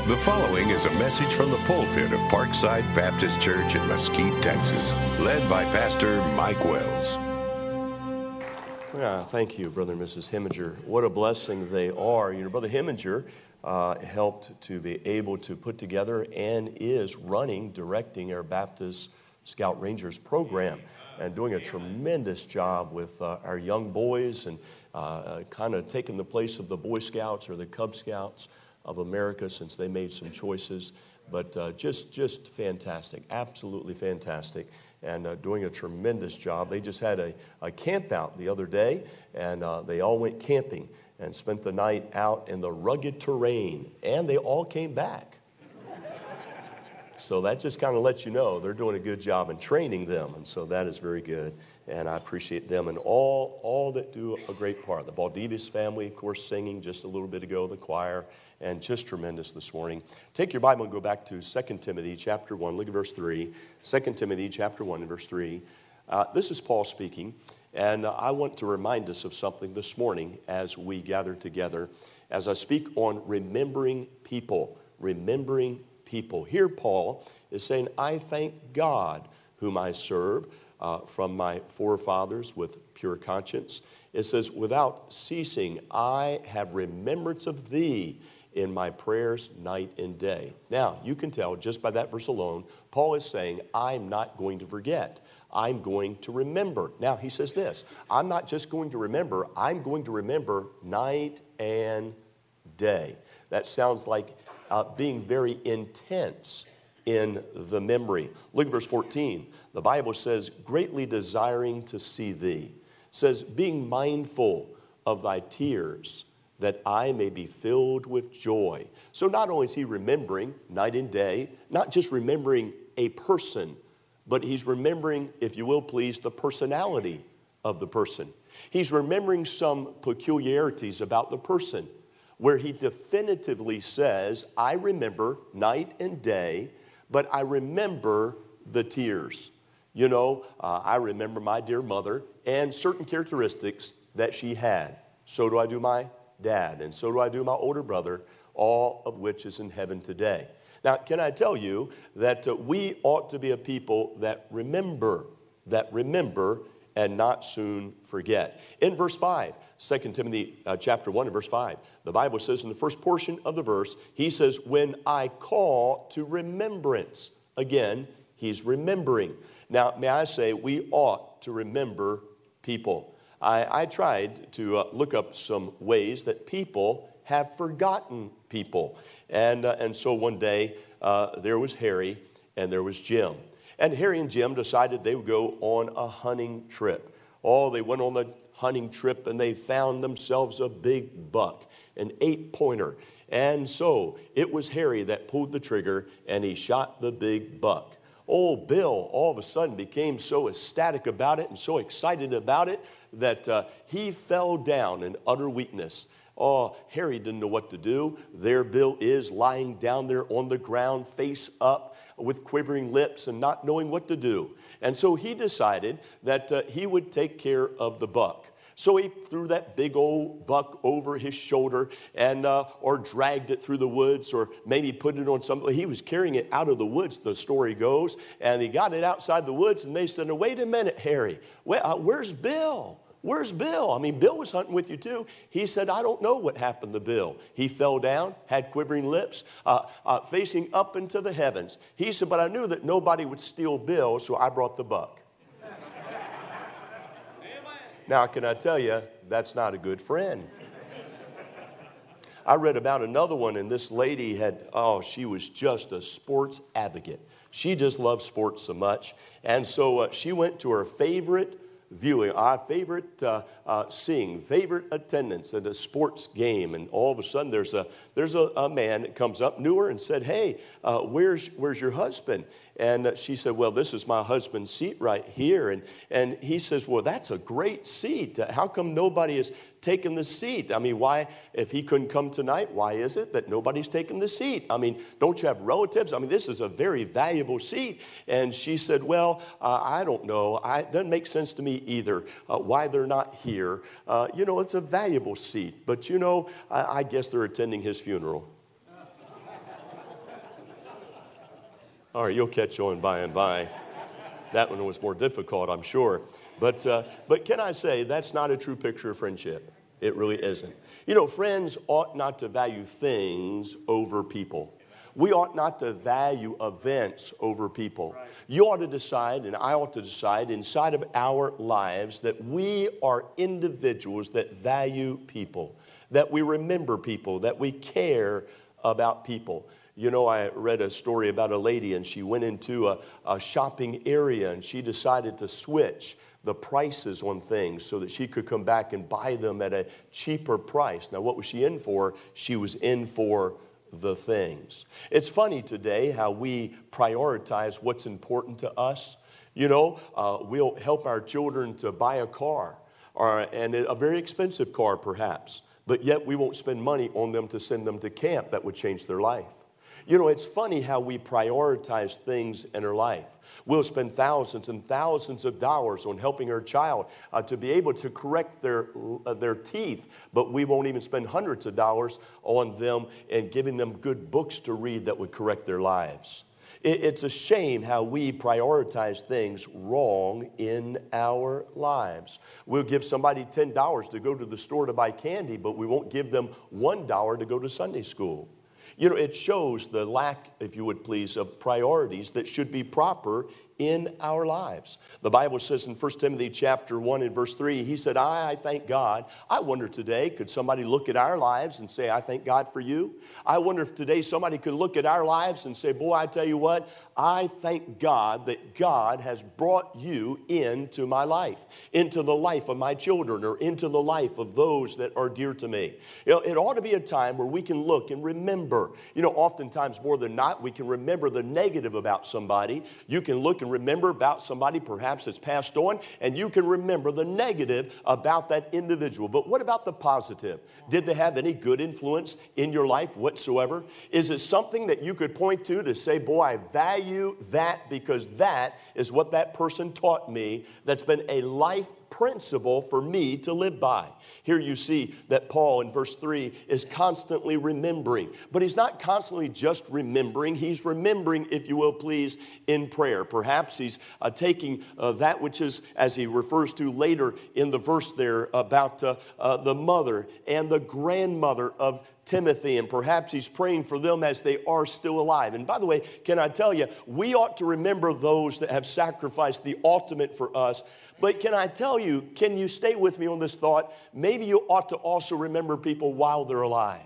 The following is a message from the pulpit of Parkside Baptist Church in Mesquite, Texas, led by Pastor Mike Wells. Yeah, thank you, Brother and Mrs. Heminger. What a blessing they are. You know, Brother Heminger helped to be able to put together and is directing our Baptist Scout Rangers program and doing a tremendous job with our young boys and kind of taking the place of the Boy Scouts or the Cub Scouts of America since they made some choices. But just fantastic, absolutely fantastic, and doing a tremendous job. They just had a camp out the other day, and they all went camping and spent the night out in the rugged terrain, and they all came back. So that just kind of lets you know they're doing a good job in training them, and so that is very good, and I appreciate them and all that do a great part. The Baldivis family, of course, singing just a little bit ago, the choir, and just tremendous this morning. Take your Bible and go back to 2 Timothy chapter 1. Look at verse 3. 2 Timothy chapter 1 and verse 3. This is Paul speaking, and I want to remind us of something this morning as we gather together, as I speak on remembering people. Remembering people. Here Paul is saying, I thank God whom I serve from my forefathers with pure conscience. It says, without ceasing, I have remembrance of thee in my prayers night and day. Now, you can tell just by that verse alone, Paul is saying, I'm not going to forget. I'm going to remember. Now, he says this, I'm not just going to remember, I'm going to remember night and day. That sounds like being very intense in the memory. Look at verse 14. The Bible says, greatly desiring to see thee. It says, being mindful of thy tears, that I may be filled with joy. So not only is he remembering night and day, not just remembering a person, but he's remembering, if you will please, the personality of the person. He's remembering some peculiarities about the person, where he definitively says, I remember night and day, but I remember the tears. You know, I remember my dear mother and certain characteristics that she had. So do I do my dad, and so do I do my older brother, all of which is in heaven today. Now, can I tell you that we ought to be a people that remember, and not soon forget. In verse 5, 2 Timothy chapter 1 and verse 5, the Bible says in the first portion of the verse, he says, when I call to remembrance. Again, he's remembering. Now, may I say, we ought to remember people. I tried to look up some ways that people have forgotten people. And so one day, there was Harry and there was Jim. And Harry and Jim decided they would go on a hunting trip. Oh, they went on the hunting trip and they found themselves a big buck, an 8-pointer. And so it was Harry that pulled the trigger and he shot the big buck. Old Bill all of a sudden became so ecstatic about it and so excited about it that he fell down in utter weakness. Oh, Harry didn't know what to do. There Bill is lying down there on the ground, face up, with quivering lips and not knowing what to do. And so he decided that he would take care of the buck. So he threw that big old buck over his shoulder and or dragged it through the woods, or maybe put it on something. He was carrying it out of the woods, the story goes, and he got it outside the woods, and they said, "No, wait a minute, Harry, where's Bill? Where's Bill? I mean, Bill was hunting with you too." He said, "I don't know what happened to Bill. He fell down, had quivering lips, facing up into the heavens." He said, "But I knew that nobody would steal Bill, so I brought the buck." Now, can I tell you, that's not a good friend. I read about another one, and this lady she was just a sports advocate. She just loved sports so much. And so she went to her favorite viewing, our favorite seeing, favorite attendance at a sports game, and all of a sudden there's a man that comes up, knew her, and said, "Hey, where's your husband?" And she said, "Well, this is my husband's seat right here." And he says, "Well, that's a great seat. How come nobody has taken the seat? I mean, why, if he couldn't come tonight, why is it that nobody's taken the seat? I mean, don't you have relatives? I mean, this is a very valuable seat." And she said, "Well, I don't know. It doesn't make sense to me either why they're not here. It's a valuable seat, but I guess they're attending his funeral." All right, you'll catch on by and by. That one was more difficult, I'm sure. But can I say, that's not a true picture of friendship. It really isn't. You know, friends ought not to value things over people. We ought not to value events over people. Right. You ought to decide, and I ought to decide inside of our lives that we are individuals that value people, that we remember people, that we care about people. You know, I read a story about a lady, and she went into a shopping area, and she decided to switch the prices on things so that she could come back and buy them at a cheaper price. Now, what was she in for? She was in for the things. It's funny today how we prioritize what's important to us. You know, we'll help our children to buy a car, and a very expensive car perhaps, but yet we won't spend money on them to send them to camp that would change their life. You know, it's funny how we prioritize things in our life. We'll spend thousands and thousands of dollars on helping our child to be able to correct their teeth, but we won't even spend hundreds of dollars on them and giving them good books to read that would correct their lives. It's a shame how we prioritize things wrong in our lives. We'll give somebody $10 to go to the store to buy candy, but we won't give them $1 to go to Sunday school. You know, it shows the lack, if you would please, of priorities that should be proper in our lives. The Bible says in 1 Timothy chapter 1 and verse 3, he said, I thank God. I wonder today, could somebody look at our lives and say, I thank God for you? I wonder if today somebody could look at our lives and say, boy, I tell you what, I thank God that God has brought you into my life, into the life of my children, or into the life of those that are dear to me. You know, it ought to be a time where we can look and remember. You know, oftentimes more than not, we can remember the negative about somebody. You can look and remember about somebody perhaps that's passed on, and you can remember the negative about that individual. But what about the positive? Did they have any good influence in your life whatsoever? Is it something that you could point to say, boy, I value that because that is what that person taught me, that's been a life principle for me to live by? Here you see that Paul in verse 3 is constantly remembering. But he's not constantly just remembering. He's remembering, if you will please, in prayer. Perhaps he's taking that which is, as he refers to later in the verse there, about the mother and the grandmother of Timothy, and perhaps he's praying for them as they are still alive. And by the way, can I tell you, we ought to remember those that have sacrificed the ultimate for us. But can I tell you, can you stay with me on this thought? Maybe you ought to also remember people while they're alive.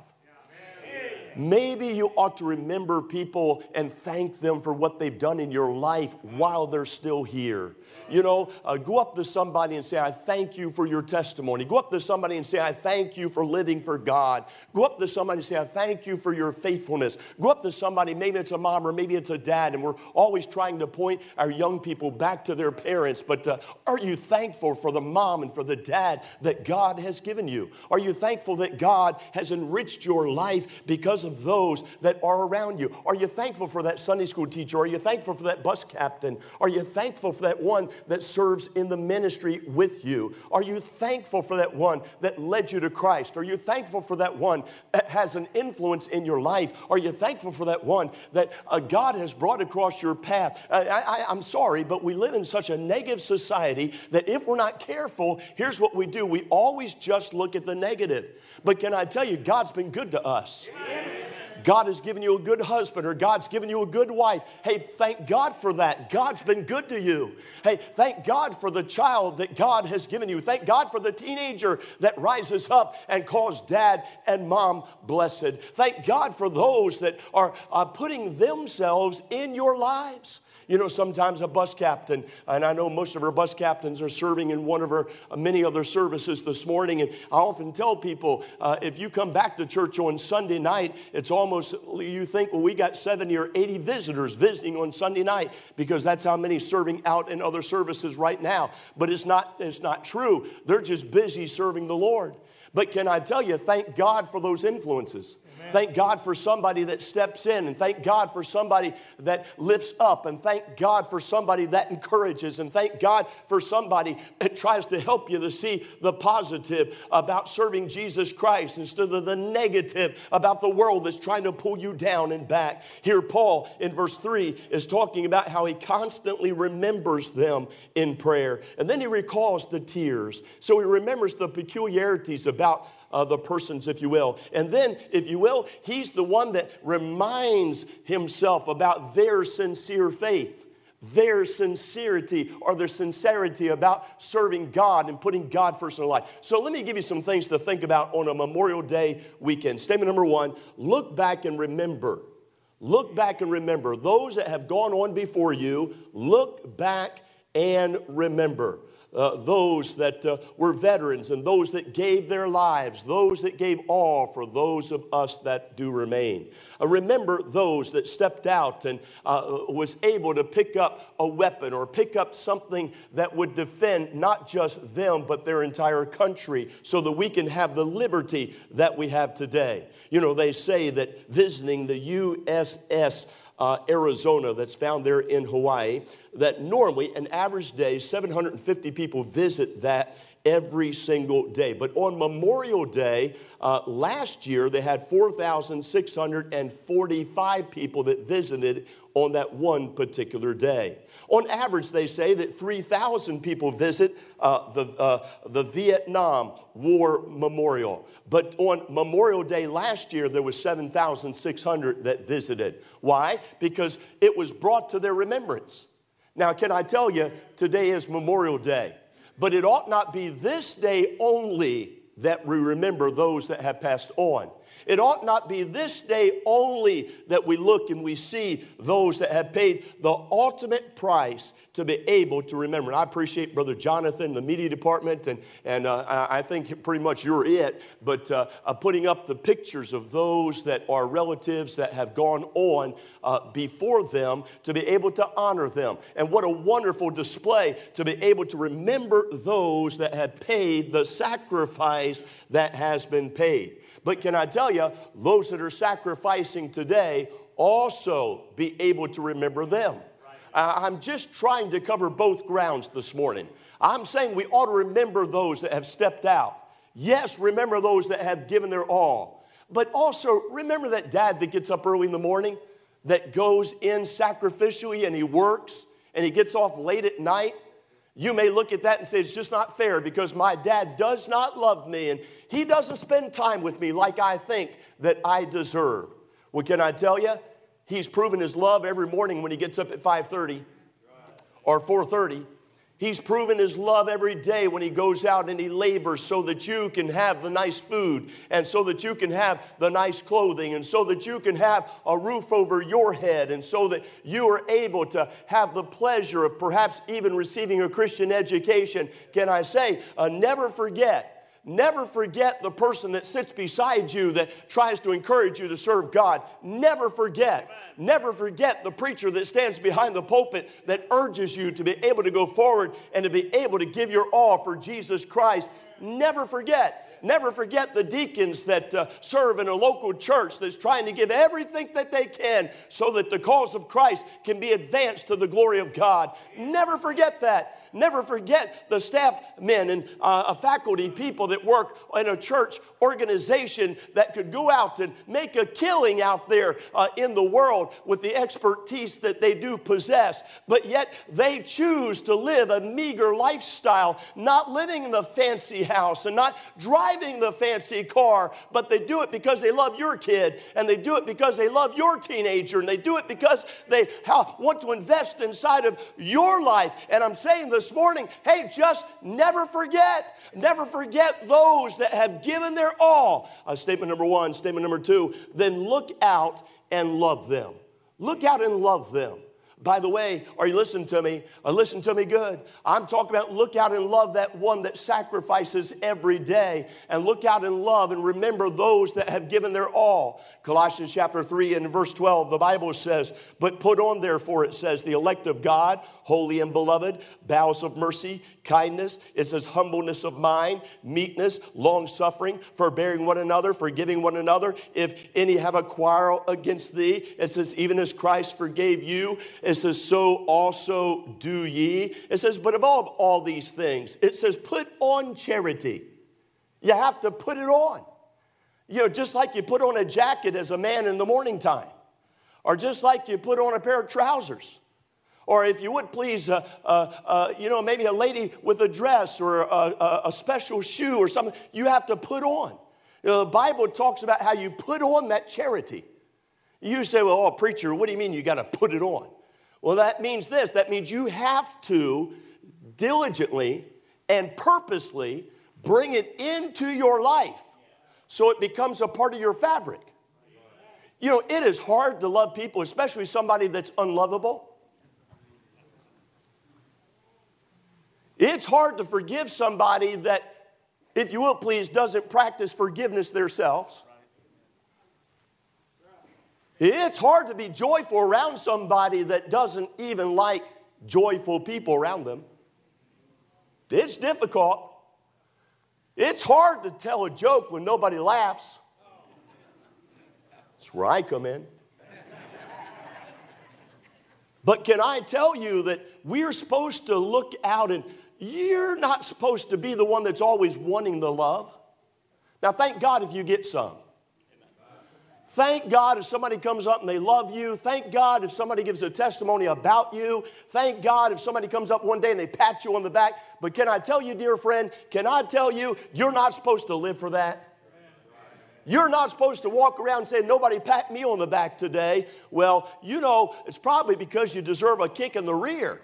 Maybe you ought to remember people and thank them for what they've done in your life while they're still here. You know, go up to somebody and say, I thank you for your testimony. Go up to somebody and say, I thank you for living for God. Go up to somebody and say, I thank you for your faithfulness. Go up to somebody, maybe it's a mom or maybe it's a dad, and we're always trying to point our young people back to their parents. But are you thankful for the mom and for the dad that God has given you? Are you thankful that God has enriched your life because of those that are around you? Are you thankful for that Sunday school teacher? Are you thankful for that bus captain? Are you thankful for that one that serves in the ministry with you? Are you thankful for that one that led you to Christ? Are you thankful for that one that has an influence in your life? Are you thankful for that one that God has brought across your path? I'm sorry, but we live in such a negative society that if we're not careful, here's what we do. We always just look at the negative. But can I tell you, God's been good to us. God has given you a good husband, or God's given you a good wife. Hey, thank God for that. God's been good to you. Hey, thank God for the child that God has given you. Thank God for the teenager that rises up and calls dad and mom blessed. Thank God for those that are putting themselves in your lives. You know, sometimes a bus captain, and I know most of our bus captains are serving in one of our many other services this morning, and I often tell people, if you come back to church on Sunday night, it's almost, you think, well, we got 70 or 80 visitors visiting on Sunday night, because that's how many serving out in other services right now. But it's not true. They're just busy serving the Lord. But can I tell you, thank God for those influences. Amen. Thank God for somebody that steps in, and thank God for somebody that lifts up, and thank God for somebody that encourages, and thank God for somebody that tries to help you to see the positive about serving Jesus Christ instead of the negative about the world that's trying to pull you down and back. Here Paul in verse 3 is talking about how he constantly remembers them in prayer. And then he recalls the tears. So he remembers the peculiarities about the persons, if you will. And then, if you will, he's the one that reminds himself about their sincere faith, their sincerity or their sincerity about serving God and putting God first in their life. So let me give you some things to think about on a Memorial Day weekend. Statement number 1, look back and remember. Look back and remember. Those that have gone on before you, look back and remember. Those that were veterans and those that gave their lives, those that gave all for those of us that do remain. Remember those that stepped out and was able to pick up a weapon or pick up something that would defend not just them but their entire country so that we can have the liberty that we have today. You know, they say that visiting the USS Arizona that's found there in Hawaii, that normally an average day 750 people visit that every single day. But on Memorial Day last year they had 4,645 people that visited on that one particular day. On average, they say that 3,000 people visit the Vietnam War Memorial. But on Memorial Day last year, there was 7,600 that visited. Why? Because it was brought to their remembrance. Now, can I tell you, today is Memorial Day. But it ought not be this day only that we remember those that have passed on. It ought not be this day only that we look and we see those that have paid the ultimate price to be able to remember. And I appreciate Brother Jonathan, the media department, and I think pretty much you're it, but putting up the pictures of those that are relatives that have gone on before them to be able to honor them. And what a wonderful display to be able to remember those that have paid the sacrifice that has been paid. But can I tell you, those that are sacrificing today also be able to remember them. I'm just trying to cover both grounds this morning. I'm saying we ought to remember those that have stepped out. Yes, remember those that have given their all. But also remember that dad that gets up early in the morning, that goes in sacrificially and he works and he gets off late at night. You may look at that and say, it's just not fair because my dad does not love me and he doesn't spend time with me like I think that I deserve. Well, can I tell you, he's proven his love every morning when he gets up at 5:30 or 4:30. He's proven his love every day when he goes out and he labors so that you can have the nice food and so that you can have the nice clothing and so that you can have a roof over your head and so that you are able to have the pleasure of perhaps even receiving a Christian education. Can I say, never forget the person that sits beside you that tries to encourage you to serve God. Never forget. Never forget the preacher that stands behind the pulpit that urges you to be able to go forward and to be able to give your all for Jesus Christ. Never forget. Never forget the deacons that serve in a local church that's trying to give everything that they can so that the cause of Christ can be advanced to the glory of God. Never forget that. Never forget the staff men and faculty people that work in a church organization that could go out and make a killing out there in the world with the expertise that they do possess. But yet they choose to live a meager lifestyle, not living in the fancy house and not driving the fancy car, but they do it because they love your kid and they do it because they love your teenager and they do it because they want to invest inside of your life. And I'm saying this morning, hey, just never forget those that have given their all. Statement number 1. Statement number 2, then look out and love them. Look out and love them. By the way, are you listening to me? Listen to me good. I'm talking about look out and love that one that sacrifices every day. And look out and love and remember those that have given their all. Colossians chapter 3 and verse 12, the Bible says, but put on therefore, it says, the elect of God, holy and beloved, bowels of mercy, kindness. It says humbleness of mind, meekness, long-suffering, forbearing one another, forgiving one another. If any have a quarrel against thee, it says, even as Christ forgave you, it says, so also do ye. It says, but above all these things, it says, put on charity. You have to put it on. You know, just like you put on a jacket as a man in the morning time, or just like you put on a pair of trousers. Or if you would please, maybe a lady with a dress or a special shoe or something, you have to put on. You know, the Bible talks about how you put on that charity. You say, well, preacher, what do you mean you got to put it on? Well, that means this. That means you have to diligently and purposely bring it into your life so it becomes a part of your fabric. You know, it is hard to love people, especially somebody that's unlovable. It's hard to forgive somebody that, if you will please, doesn't practice forgiveness themselves. It's hard to be joyful around somebody that doesn't even like joyful people around them. It's difficult. It's hard to tell a joke when nobody laughs. That's where I come in. But can I tell you that we're supposed to look out, and you're not supposed to be the one that's always wanting the love. Now, thank God if you get some. Thank God if somebody comes up and they love you. Thank God if somebody gives a testimony about you. Thank God if somebody comes up one day and they pat you on the back. But can I tell you, dear friend, can I tell you, you're not supposed to live for that. You're not supposed to walk around and say, nobody pat me on the back today. Well, you know, it's probably because you deserve a kick in the rear.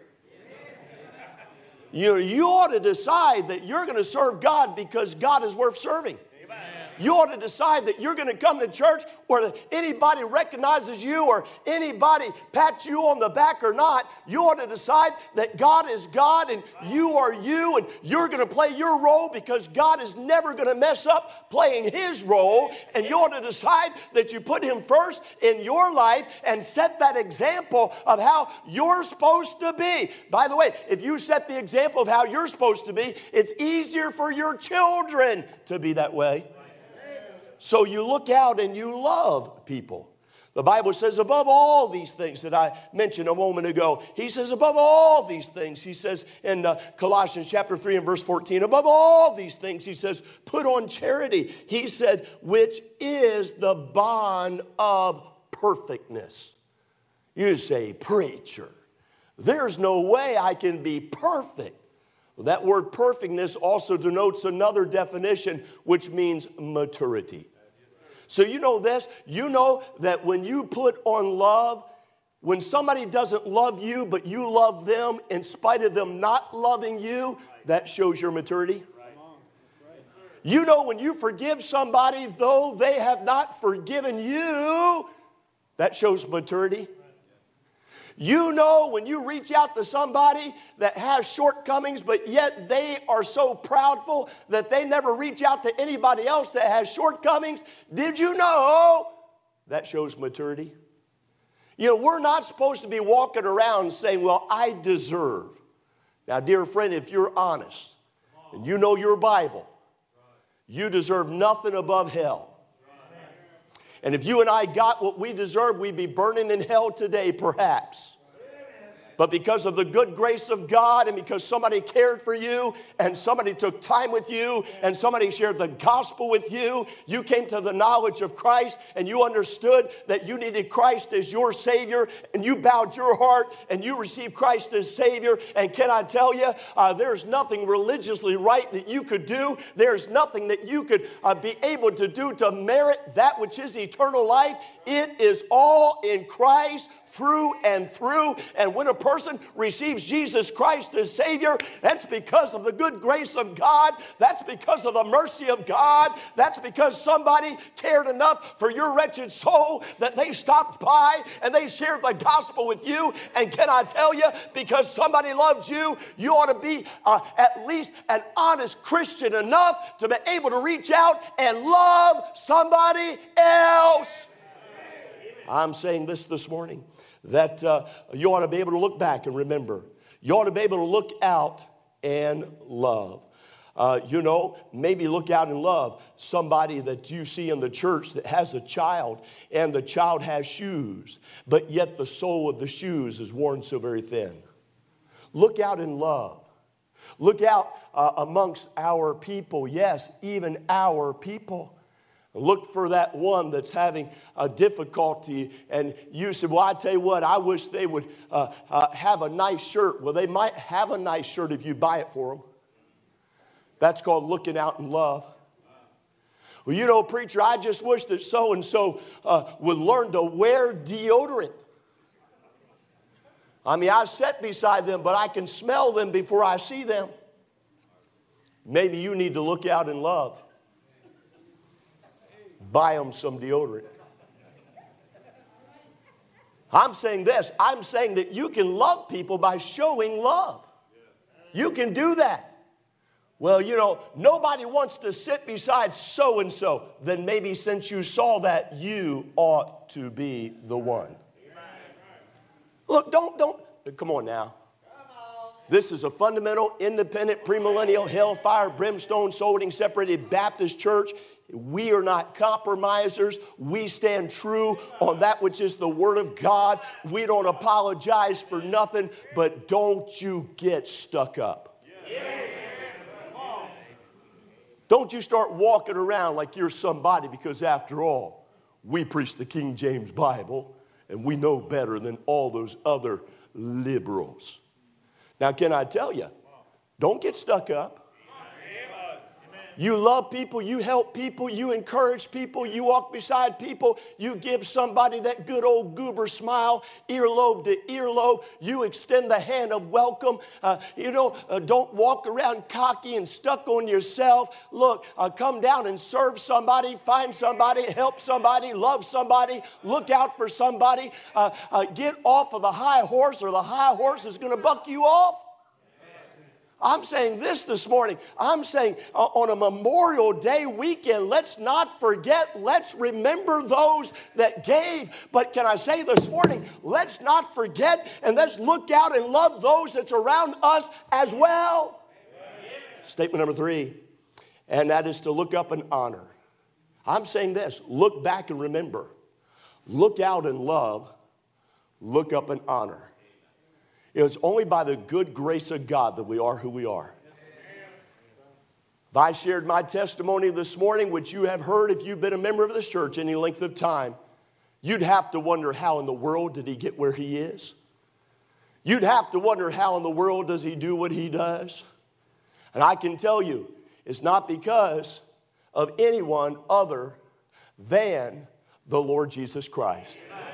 You ought to decide that you're going to serve God because God is worth serving. You ought to decide that you're going to come to church where anybody recognizes you or anybody pats you on the back or not. You ought to decide that God is God and you are you, and you're going to play your role because God is never going to mess up playing His role. And you ought to decide that you put Him first in your life and set that example of how you're supposed to be. By the way, if you set the example of how you're supposed to be, it's easier for your children to be that way. So you look out and you love people. The Bible says above all these things that I mentioned a moment ago, He says above all these things, He says in Colossians chapter 3 and verse 14, above all these things, He says, put on charity. He said, which is the bond of perfectness. You say, preacher, there's no way I can be perfect. That word perfectness also denotes another definition, which means maturity. So you know this, you know that when you put on love, when somebody doesn't love you, but you love them in spite of them not loving you, that shows your maturity. You know when you forgive somebody, though they have not forgiven you, that shows maturity. You know when you reach out to somebody that has shortcomings, but yet they are so proudful that they never reach out to anybody else that has shortcomings. Did you know? That shows maturity. You know, we're not supposed to be walking around saying, well, I deserve. Now, dear friend, if you're honest and you know your Bible, you deserve nothing above hell. And if you and I got what we deserve, we'd be burning in hell today, perhaps. But because of the good grace of God and because somebody cared for you and somebody took time with you and somebody shared the gospel with you, you came to the knowledge of Christ and you understood that you needed Christ as your Savior, and you bowed your heart and you received Christ as Savior. And can I tell you, there's nothing religiously right that you could do. There's nothing that you could be able to do to merit that which is eternal life. It is all in Christ through and through. And when a person receives Jesus Christ as Savior, that's because of the good grace of God. That's because of the mercy of God. That's because somebody cared enough for your wretched soul that they stopped by and they shared the gospel with you. And can I tell you, because somebody loved you, you ought to be at least an honest Christian enough to be able to reach out and love somebody else. I'm saying this morning, that you ought to be able to look back and remember. You ought to be able to look out and love. Maybe look out and love somebody that you see in the church that has a child, and the child has shoes, but yet the sole of the shoes is worn so very thin. Look out and love. Look out amongst our people, yes, even our people. Look for that one that's having a difficulty, and you said, well, I tell you what, I wish they would have a nice shirt. Well, they might have a nice shirt if you buy it for them. That's called looking out in love. Well, preacher, I just wish that so-and-so would learn to wear deodorant. I sit beside them, but I can smell them before I see them. Maybe you need to look out in love. Buy them some deodorant. I'm saying this. I'm saying that you can love people by showing love. You can do that. Well, nobody wants to sit beside so-and-so. Then maybe since you saw that, you ought to be the one. Look, don't, come on now. This is a fundamental, independent, premillennial, hellfire, brimstone, soul-winning, separated Baptist church. We are not compromisers. We stand true on that which is the Word of God. We don't apologize for nothing, but don't you get stuck up. Don't you start walking around like you're somebody, because after all, we preach the King James Bible, and we know better than all those other liberals. Now, can I tell you, don't get stuck up. You love people, you help people, you encourage people, you walk beside people, you give somebody that good old goober smile, earlobe to earlobe, you extend the hand of welcome. Don't walk around cocky and stuck on yourself. Look, come down and serve somebody, find somebody, help somebody, love somebody, look out for somebody. Get off of the high horse, or the high horse is going to buck you off. I'm saying this morning. I'm saying on a Memorial Day weekend, let's not forget, let's remember those that gave. But can I say this morning, let's not forget and let's look out and love those that's around us as well. Amen. Statement number 3, and that is to look up and honor. I'm saying this, look back and remember. Look out and love, look up and honor. It's only by the good grace of God that we are who we are. If I shared my testimony this morning, which you have heard if you've been a member of this church any length of time, you'd have to wonder, how in the world did he get where he is? You'd have to wonder, how in the world does he do what he does? And I can tell you, it's not because of anyone other than the Lord Jesus Christ.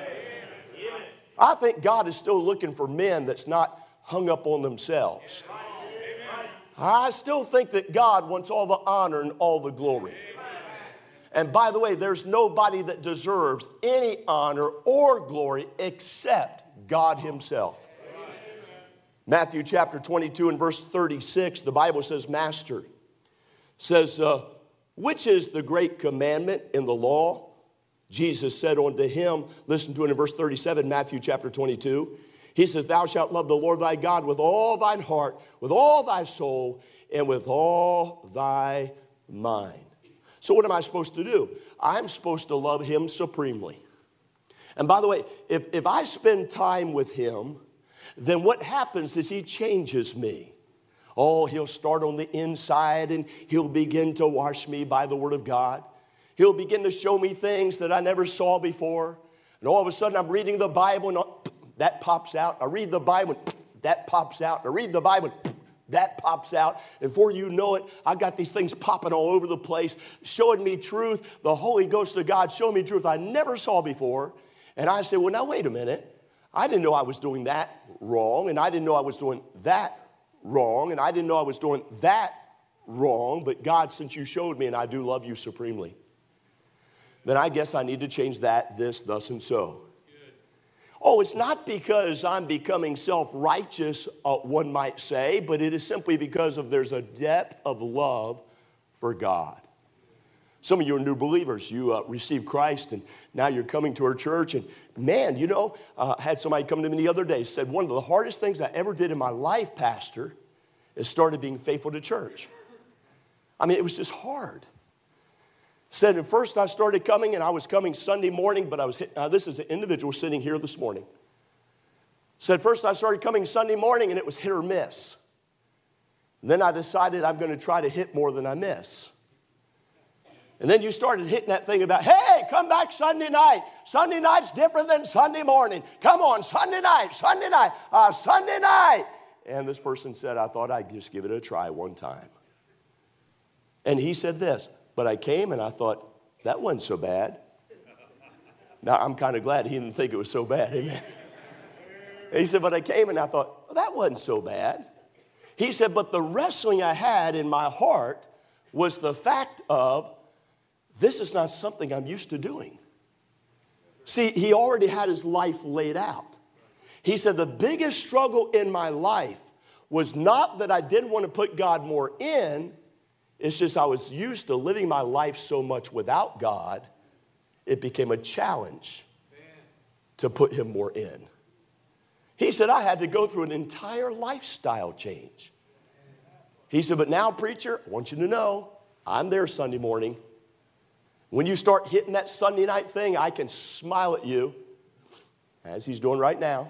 I think God is still looking for men that's not hung up on themselves. I still think that God wants all the honor and all the glory. And by the way, there's nobody that deserves any honor or glory except God himself. Matthew chapter 22 and verse 36, the Bible says, Master, says, which is the great commandment in the law? Jesus said unto him, listen to it in verse 37, Matthew chapter 22. He says, thou shalt love the Lord thy God with all thine heart, with all thy soul, and with all thy mind. So what am I supposed to do? I'm supposed to love him supremely. And by the way, if I spend time with him, then what happens is he changes me. Oh, he'll start on the inside and he'll begin to wash me by the word of God. He'll begin to show me things that I never saw before. And all of a sudden I'm reading the Bible and that pops out. I read the Bible and that pops out. I read the Bible and that pops out. And before you know it, I got these things popping all over the place, showing me truth. The Holy Ghost of God showing me truth I never saw before. And I said, well, now wait a minute. I didn't know I was doing that wrong, and I didn't know I was doing that wrong, and I didn't know I was doing that wrong, but God, since you showed me and I do love you supremely, then I guess I need to change that, this, thus, and so. Oh, it's not because I'm becoming self-righteous, one might say, but it is simply because there's a depth of love for God. Some of you are new believers. You received Christ, and now you're coming to our church. And man, you know, had somebody come to me the other day, said, one of the hardest things I ever did in my life, Pastor, is started being faithful to church. I mean, it was just hard. Said at first I started coming, and I was coming Sunday morning, but I was this is an individual sitting here this morning. Said first I started coming Sunday morning, and it was hit or miss. And then I decided I'm going to try to hit more than I miss. And then you started hitting that thing about, hey, come back Sunday night. Sunday night's different than Sunday morning. Come on, Sunday night, Sunday night, Sunday night. And this person said, I thought I'd just give it a try one time. And he said this, but I came and I thought, that wasn't so bad. Now, I'm kind of glad he didn't think it was so bad. Amen. And he said, but I came and I thought, well, that wasn't so bad. He said, but the wrestling I had in my heart was the fact of, this is not something I'm used to doing. See, he already had his life laid out. He said, the biggest struggle in my life was not that I didn't want to put God more in. It's just I was used to living my life so much without God, it became a challenge to put him more in. He said, I had to go through an entire lifestyle change. He said, but now, preacher, I want you to know, I'm there Sunday morning. When you start hitting that Sunday night thing, I can smile at you, as he's doing right now.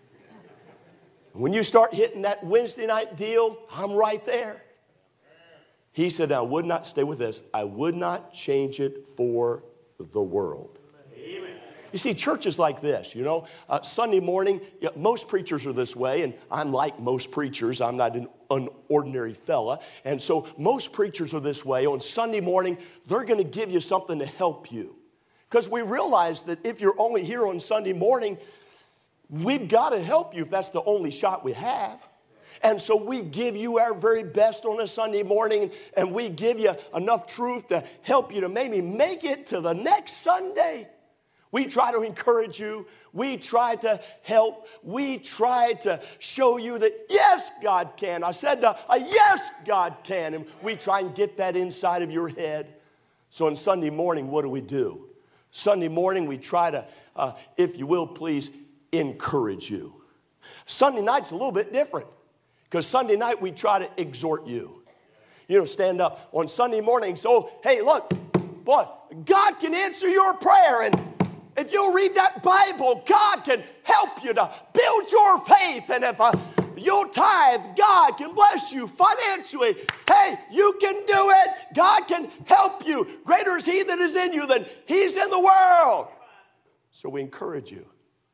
When you start hitting that Wednesday night deal, I'm right there. He said, I would not, stay with this, I would not change it for the world. Amen. You see, church is like this, you know. Sunday morning, most preachers are this way, and I'm like most preachers. I'm not an ordinary fella. And so most preachers are this way. On Sunday morning, they're going to give you something to help you. Because we realize that if you're only here on Sunday morning, we've got to help you if that's the only shot we have. And so we give you our very best on a Sunday morning, and we give you enough truth to help you to maybe make it to the next Sunday. We try to encourage you. We try to help. We try to show you that, yes, God can. I said, yes, God can. And we try and get that inside of your head. So on Sunday morning, what do? Sunday morning, we try to, if you will, please, encourage you. Sunday night's a little bit different. Because Sunday night, we try to exhort you. You know, stand up on Sunday morning. So, hey, look, boy, God can answer your prayer. And if you'll read that Bible, God can help you to build your faith. And if you'll tithe, God can bless you financially. Hey, you can do it. God can help you. Greater is he that is in you than he's in the world. So we encourage you.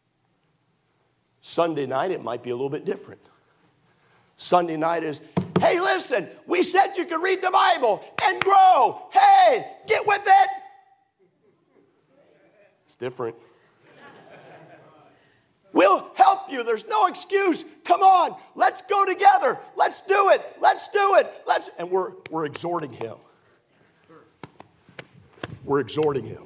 Sunday night, it might be a little bit different. Sunday night is, hey, listen, we said you could read the Bible and grow. Hey, get with it. It's different. We'll help you. There's no excuse. Come on, let's go together. Let's do it. Let's do it. And we're exhorting him. We're exhorting him.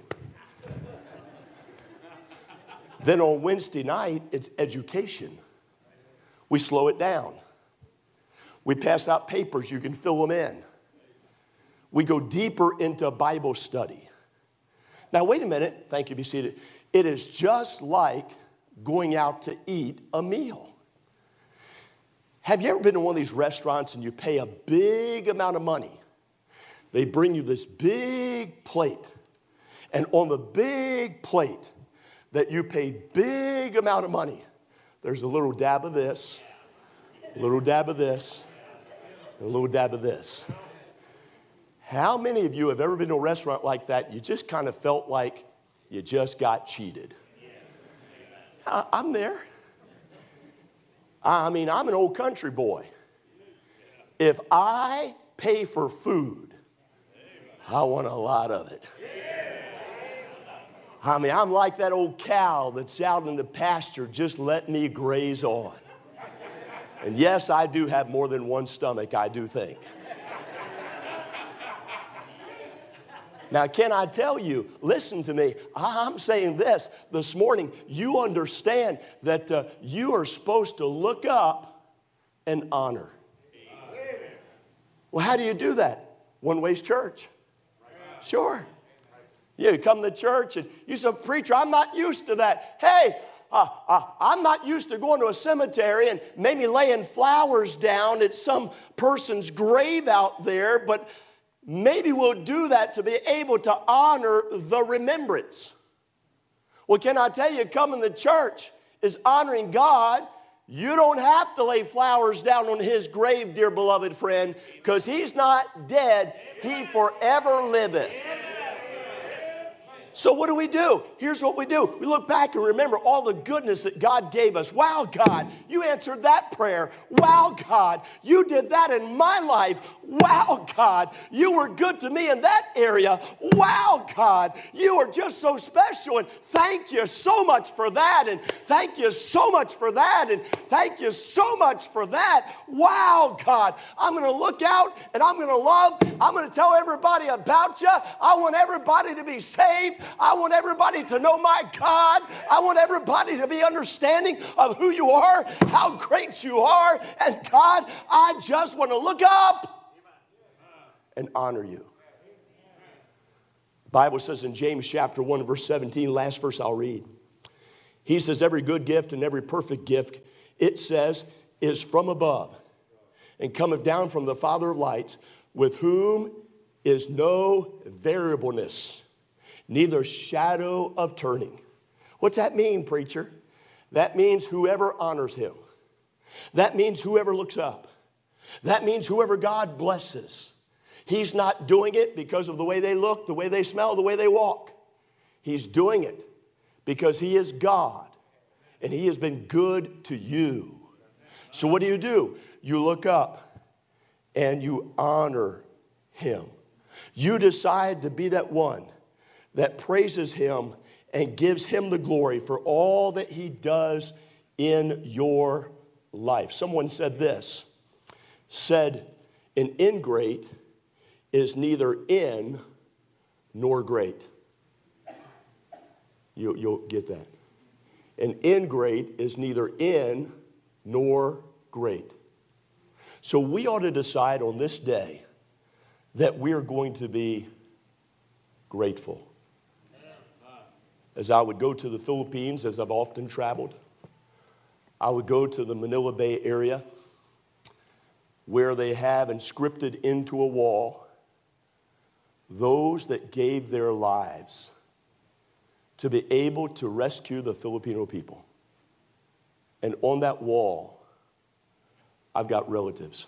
Then on Wednesday night, it's education. We slow it down. We pass out papers, you can fill them in. We go deeper into Bible study. Now, wait a minute. Thank you, be seated. It is just like going out to eat a meal. Have you ever been to one of these restaurants and you pay a big amount of money? They bring you this big plate. And on the big plate that you paid big amount of money, there's a little dab of this, a little dab of this, and a little dab of this. How many of you have ever been to a restaurant like that, you just kind of felt like you just got cheated? I'm there. I mean, I'm an old country boy. If I pay for food, I want a lot of it. I mean, I'm like that old cow that's out in the pasture, just let me graze on. And yes, I do have more than one stomach, I do think. Now, can I tell you, listen to me, I'm saying this morning, you understand that you are supposed to look up and honor. Well, how do you do that? One Way's church. Sure. You come to church and you say, preacher, I'm not used to that. Hey, I'm not used to going to a cemetery and maybe laying flowers down at some person's grave out there, but maybe we'll do that to be able to honor the remembrance. Well, can I tell you, coming to church is honoring God. You don't have to lay flowers down on his grave, dear beloved friend, because he's not dead. He forever liveth. So what do? Here's what we do. We look back and remember all the goodness that God gave us. Wow, God, you answered that prayer. Wow, God, you did that in my life. Wow, God, you were good to me in that area. Wow, God, you are just so special. And thank you so much for that. And thank you so much for that. And thank you so much for that. Wow, God, I'm going to look out and I'm going to love. I'm going to tell everybody about you. I want everybody to be saved. I want everybody to know my God. I want everybody to be understanding of who you are, how great you are. And God, I just want to look up and honor you. The Bible says in James chapter 1, verse 17, last verse I'll read. He says, every good gift and every perfect gift, it says, is from above and cometh down from the Father of lights, with whom is no variableness, neither shadow of turning. What's that mean, preacher? That means whoever honors him. That means whoever looks up. That means whoever God blesses. He's not doing it because of the way they look, the way they smell, the way they walk. He's doing it because he is God and he has been good to you. So what do? You look up and you honor him. You decide to be that one that praises him and gives him the glory for all that he does in your life. Someone said this, said, an ingrate is neither in nor great. You'll get that. An ingrate is neither in nor great. So we ought to decide on this day that we're going to be grateful. As I would go to the Philippines, as I've often traveled, I would go to the Manila Bay area where they have inscripted into a wall those that gave their lives to be able to rescue the Filipino people. And on that wall, I've got relatives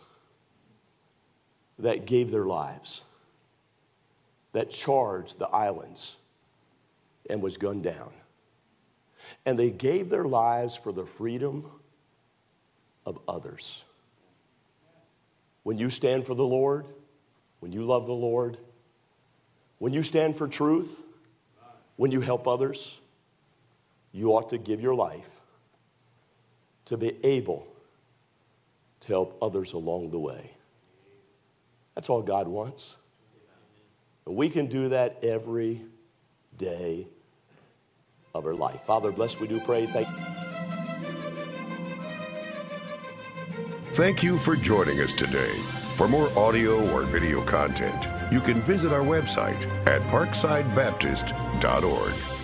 that gave their lives, that charged the islands and was gunned down. And they gave their lives for the freedom of others. When you stand for the Lord, when you love the Lord, when you stand for truth, when you help others, you ought to give your life to be able to help others along the way. That's all God wants. And we can do that every day of our life. Father, bless, we do pray. Thank you for joining us today. For more audio or video content, you can visit our website at parksidebaptist.org.